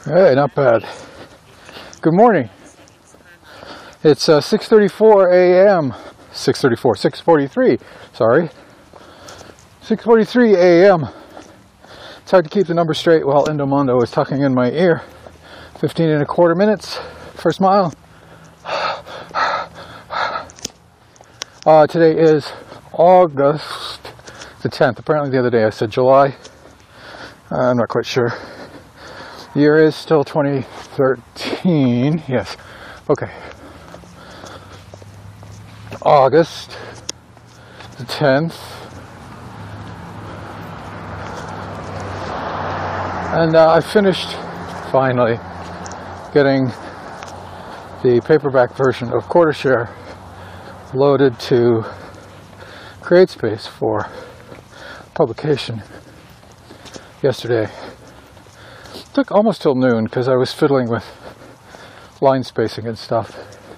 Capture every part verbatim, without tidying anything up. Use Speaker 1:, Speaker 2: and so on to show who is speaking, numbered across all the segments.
Speaker 1: Hey, not bad. Good morning. It's uh, six thirty-four a m six thirty-four, six forty-three, sorry. six forty-three a m It's hard to keep the number straight while Endomondo is talking in my ear. fifteen and a quarter minutes, first mile. Uh, today is August the tenth. Apparently the other day I said July. Uh, I'm not quite sure. The year is still twenty thirteen. Yes. Okay. August the tenth. And uh, I finished, finally, getting the paperback version of Quarter Share loaded to CreateSpace for publication yesterday. It took almost till noon because I was fiddling with line spacing and stuff.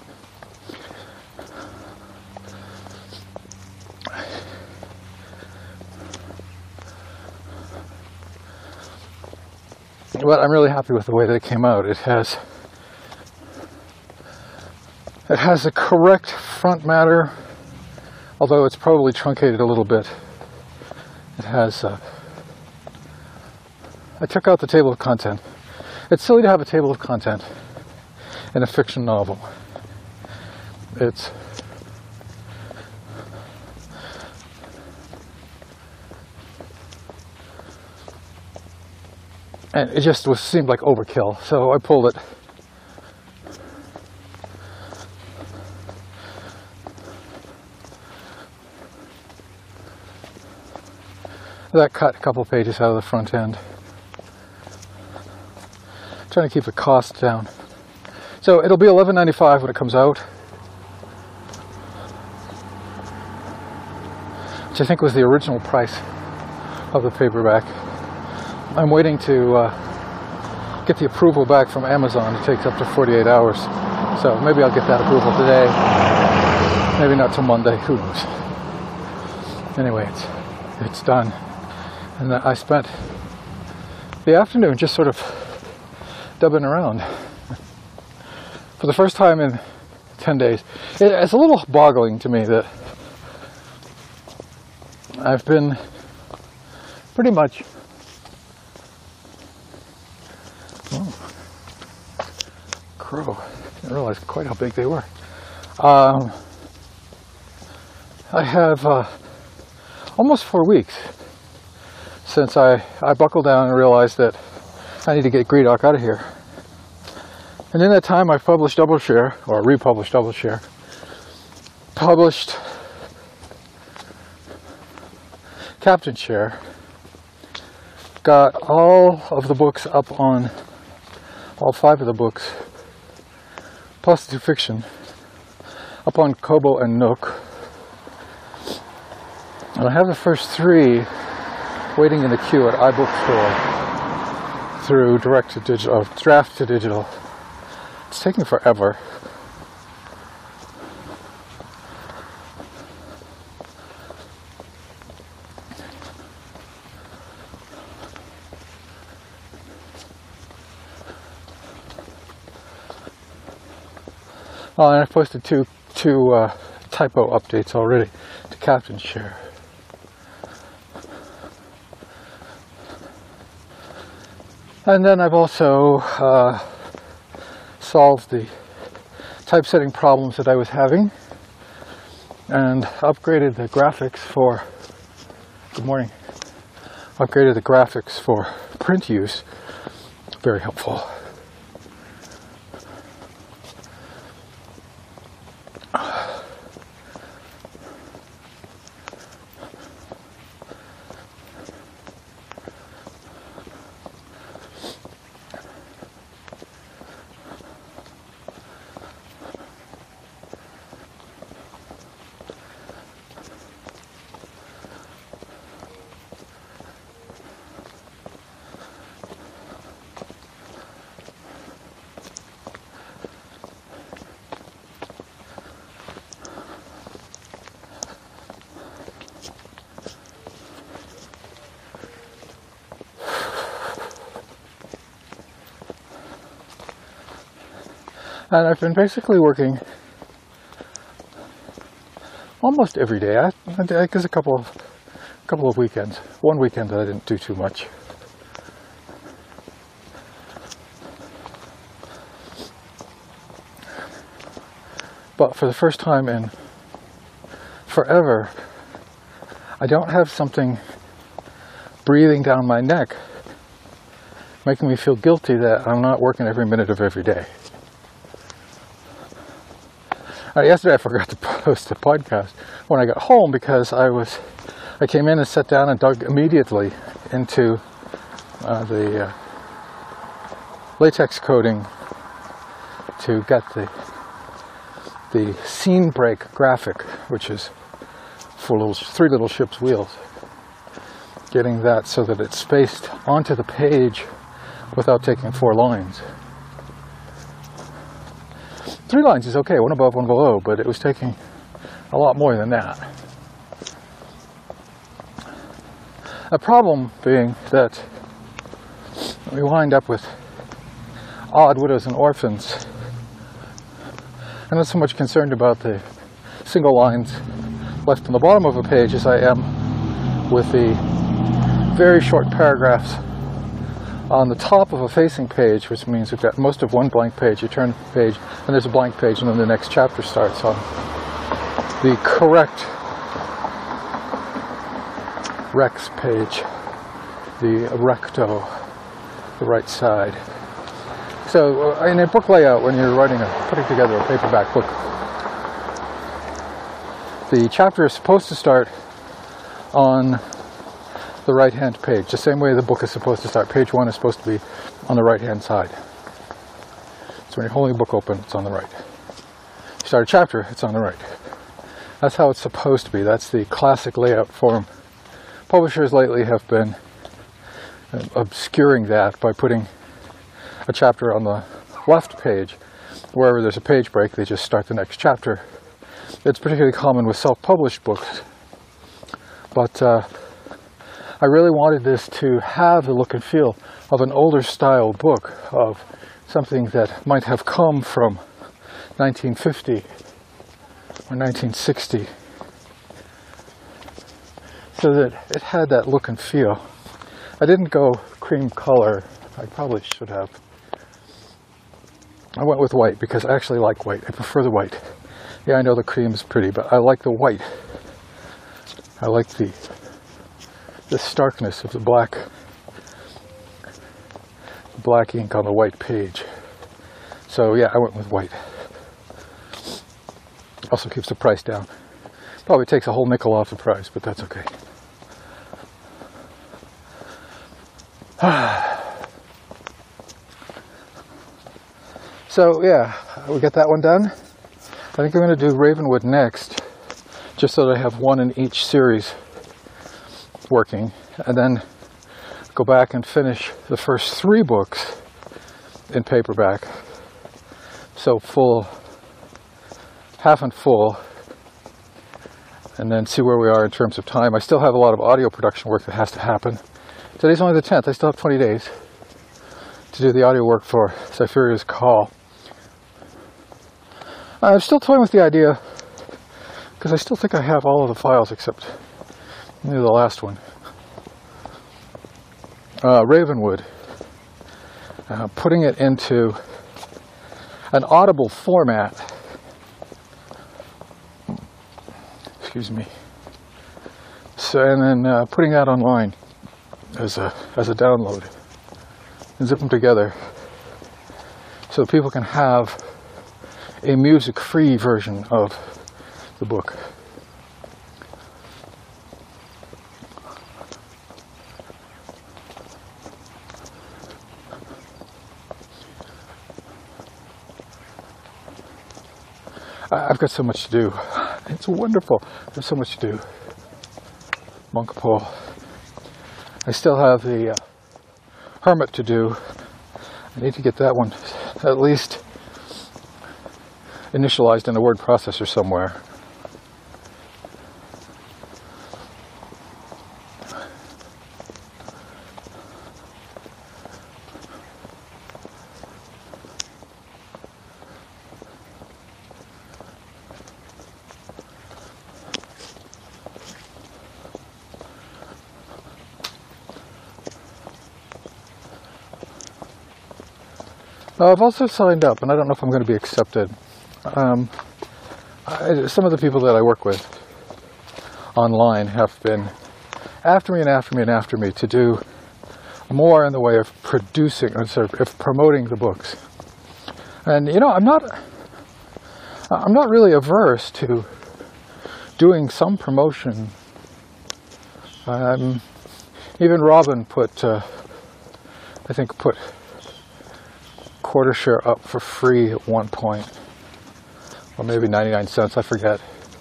Speaker 1: But I'm really happy with the way that it came out. It has it has the correct front matter, although it's probably truncated a little bit. It has uh, I took out the table of content. It's silly to have a table of content in a fiction novel. It's and it just was seemed like overkill, so I pulled it. That cut a couple pages out of the front end. Trying to keep the cost down. So it'll be eleven ninety-five when it comes out, which I think was the original price of the paperback. I'm waiting to uh, get the approval back from Amazon. It takes up to forty-eight hours. So maybe I'll get that approval today. Maybe not till Monday. Who knows? Anyway, it's, it's done. And I spent the afternoon just sort of dubbing around. For the first time in ten days. It's a little boggling to me that I've been pretty much oh, crow. Didn't realize quite how big they were. Um, I have uh, almost four weeks since I, I buckled down and realized that I need to get Greedock out of here. And in that time I've published Double Share, or republished Double Share, published Captain Share, got all of the books up on, all five of the books, plus the fiction, up on Kobo and Nook. And I have the first three waiting in the queue at iBookstore through direct to digital, uh, draft to digital. It's taking forever. Oh, and I've posted two two uh, typo updates already to Captain Share. And then I've also uh, solved the typesetting problems that I was having and upgraded the graphics for, good morning, upgraded the graphics for print use. Very helpful. And I've been basically working almost every day. I, I guess a couple of couple of weekends. One weekend that I didn't do too much. But for the first time in forever, I don't have something breathing down my neck, making me feel guilty that I'm not working every minute of every day. Uh, yesterday I forgot to post a podcast when I got home because I was, I came in and sat down and dug immediately into uh, the uh, latex coating to get the the scene break graphic, which is for little, three little ship's wheels. Getting that so that it's spaced onto the page without taking four lines. Three lines is okay, one above, one below, but it was taking a lot more than that. A problem being that we wind up with odd widows and orphans. I'm not so much concerned about the single lines left on the bottom of a page as I am with the very short paragraphs on the top of a facing page, which means we've got most of one blank page. You turn the page, and there's a blank page, and then the next chapter starts on the correct Rex page, the recto, the right side. So in a book layout, when you're writing a, putting together a paperback book, the chapter is supposed to start on the right-hand page, the same way the book is supposed to start. Page one is supposed to be on the right-hand side. So when you're holding a book open, it's on the right. You start a chapter, it's on the right. That's how it's supposed to be. That's the classic layout form. Publishers lately have been obscuring that by putting a chapter on the left page. Wherever there's a page break, they just start the next chapter. It's particularly common with self-published books. But uh, I really wanted this to have the look and feel of an older style book, of something that might have come from nineteen fifty or nineteen sixty, so that it had that look and feel. I didn't go cream color. I probably should have. I went with white because I actually like white. I prefer the white. Yeah, I know the cream is pretty, but I like the white. I like the the starkness of the black black ink on the white page. So yeah, I went with white. Also keeps the price down. Probably takes a whole nickel off the price, but that's okay. So yeah, we get that one done. I think I'm going to do Ravenwood next, just so that I have one in each series working, and then go back and finish the first three books in paperback. So full, half and full, and then see where we are in terms of time. I still have a lot of audio production work that has to happen. Today's only the tenth. I still have twenty days to do the audio work for Cypheria's Call. I'm still toying with the idea, because I still think I have all of the files except maybe the last one. Uh, Ravenwood. Uh, putting it into an Audible format. Excuse me. So, and then uh, putting that online as a as a download, and zip them together so that people can have a music-free version of the book. I've got so much to do. It's wonderful. There's so much to do. Monk Paul. I still have the uh, Hermit to do. I need to get that one at least initialized in a word processor somewhere. Uh, I've also signed up, and I don't know if I'm going to be accepted. Um, I, some of the people that I work with online have been after me and after me and after me to do more in the way of producing, or sort of, of promoting the books. And you know, I'm not, I'm not really averse to doing some promotion. Um, even Robin put, uh, I think, put Quarter Share up for free at one point, or maybe ninety-nine cents. I forget.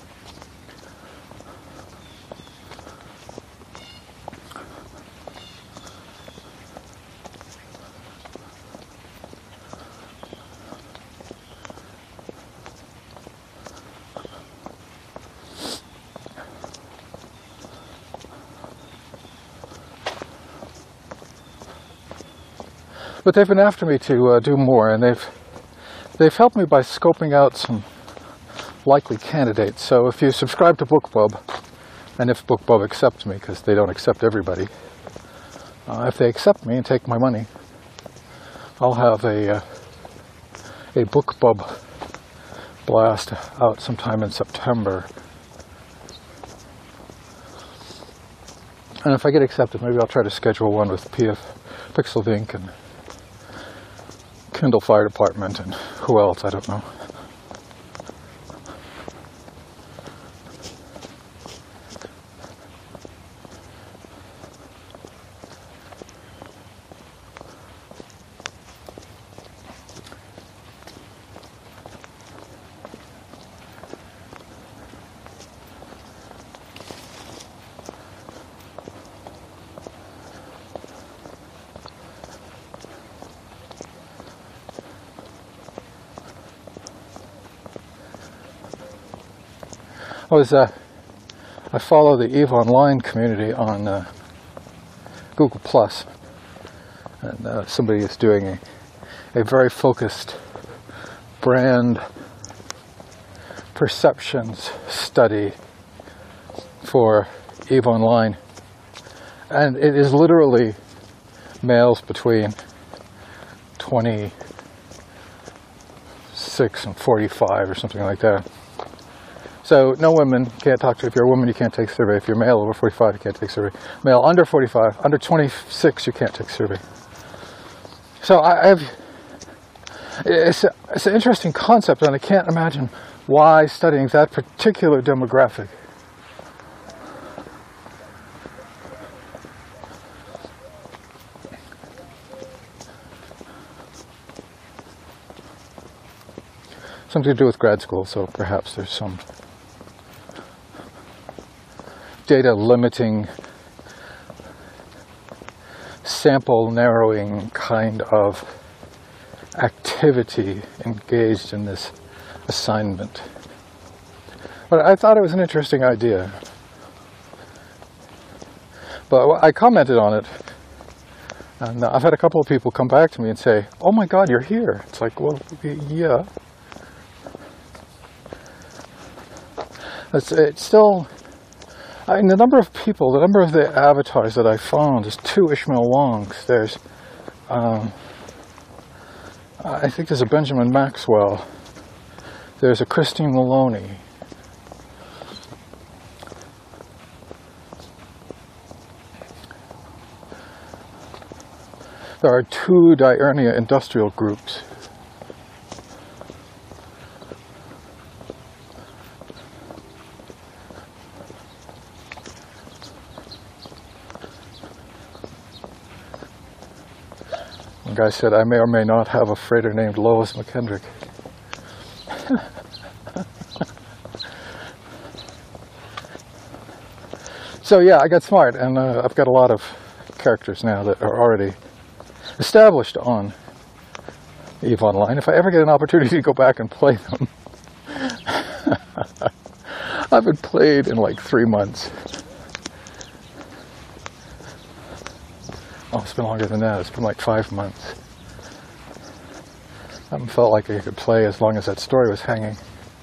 Speaker 1: But they've been after me to uh, do more, and they've they've helped me by scoping out some likely candidates. So if you subscribe to BookBub, and if BookBub accepts me, because they don't accept everybody, uh, if they accept me and take my money, I'll have a uh, a BookBub blast out sometime in September. And if I get accepted, maybe I'll try to schedule one with P F Pixel Ink and Kindle Fire Department and who else, I don't know. I was, uh, I follow the EVE Online community on uh, Google Plus, and uh, somebody is doing a, a very focused brand perceptions study for EVE Online, and it is literally males between twenty-six and forty-five or something like that. So no women, can't talk to. If you're a woman, you can't take a survey. If you're male over forty-five, you can't take a survey. Male under forty-five, under twenty-six, you can't take a survey. So I, I've, it's, a, it's an interesting concept, and I can't imagine why studying that particular demographic. Something to do with grad school, so perhaps there's some data limiting, sample narrowing kind of activity engaged in this assignment. But I thought it was an interesting idea. But I commented on it, and I've had a couple of people come back to me and say, "Oh my God, you're here." It's like, well, yeah. It's, it's still, I mean, the number of people, the number of the avatars that I found is two Ishmael Wongs. There's, um, I think there's a Benjamin Maxwell. There's a Christine Maloney. There are two Diurnia industrial groups. One guy said, I may or may not have a freighter named Lois McKendrick. So yeah, I got smart, and uh, I've got a lot of characters now that are already established on EVE Online. If I ever get an opportunity to go back and play them. I've been played in like three months. Oh, it's been longer than that. It's been like five months. I haven't felt like I could play as long as that story was hanging.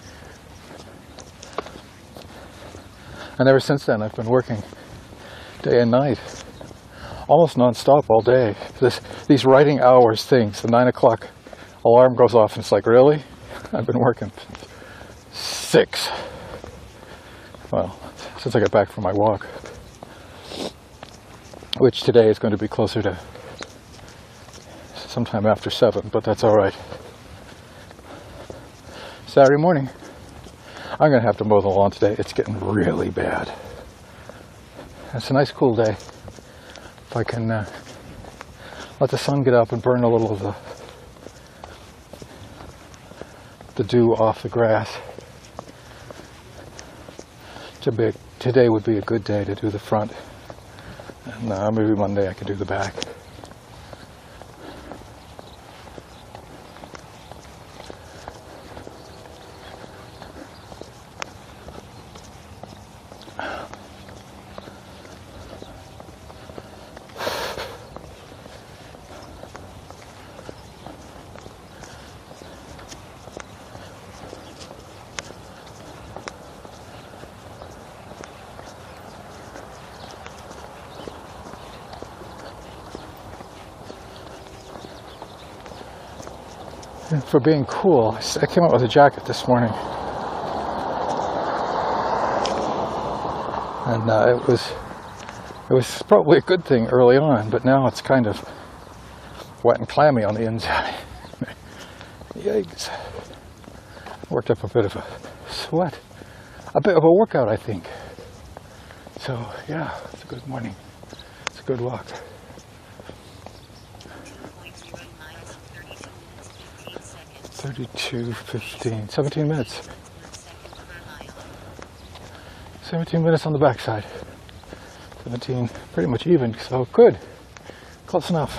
Speaker 1: And ever since then, I've been working day and night, almost non-stop all day. This, these writing hours things, the nine o'clock alarm goes off and it's like, really? I've been working six. Well, since I got back from my walk, which today is going to be closer to sometime after seven, but that's all right. Saturday morning, I'm going to have to mow the lawn today. It's getting really bad. It's a nice cool day. If I can uh, let the sun get up and burn a little of the the dew off the grass. Today, today would be a good day to do the front, and uh, maybe Monday I can do the back. And for being cool, I came out with a jacket this morning, and uh, it was it was probably a good thing early on, but now it's kind of wet and clammy on the inside. Yikes! Worked up a bit of a sweat, a bit of a workout, I think. So yeah, it's a good morning. It's a good walk. thirty-two fifteen, seventeen minutes. seventeen minutes on the backside. seventeen, pretty much even, so good. Close enough.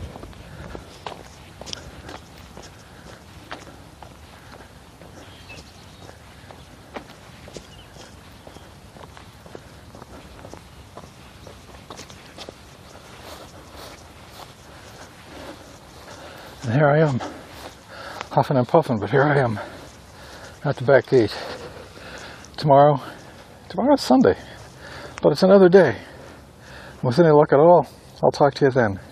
Speaker 1: And here I am. Huffing and puffing, but here I am at the back gate. Tomorrow, tomorrow's Sunday, but it's another day. With any luck at all, I'll talk to you then.